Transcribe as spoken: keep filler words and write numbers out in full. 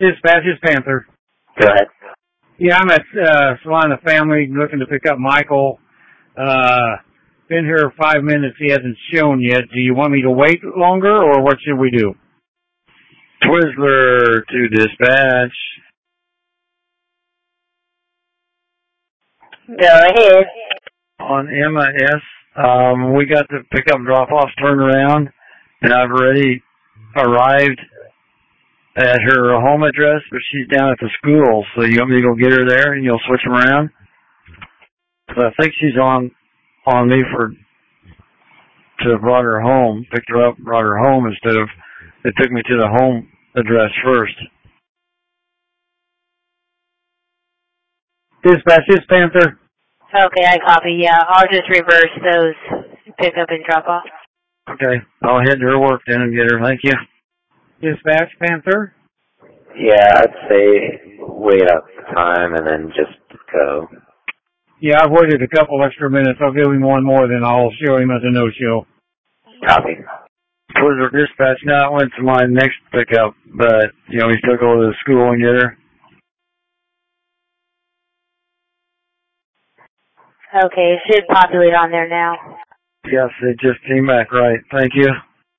Dispatch is Panther. Go ahead. Yeah, I'm at uh, Solana Family looking to pick up Michael. Uh, been here five minutes. He hasn't shown yet. Do you want me to wait longer, or what should we do? Twizzler to dispatch. Go ahead. On M I S, um, we got the pickup drop-off turnaround, and I've already arrived at her home address, but she's down at the school, so you want me to go get her there, and you'll switch them around? So I think she's on on me for to have brought her home, picked her up, brought her home instead of they took me to the home address first. Dispatch is Panther. Okay, I copy. Yeah, I'll just reverse those pick up and drop off. Okay, I'll head to her work then and get her. Thank you. Dispatch Panther. Yeah, I'd say wait up the time and then just go. Yeah, I've waited a couple extra minutes. I'll give him one more, then I'll show him as a no-show. Copy. Twizzler dispatch. Now I went to my next pickup, but you know we still go to the school and get her. Okay, it should populate on there now. Yes, it just came back right. Thank you.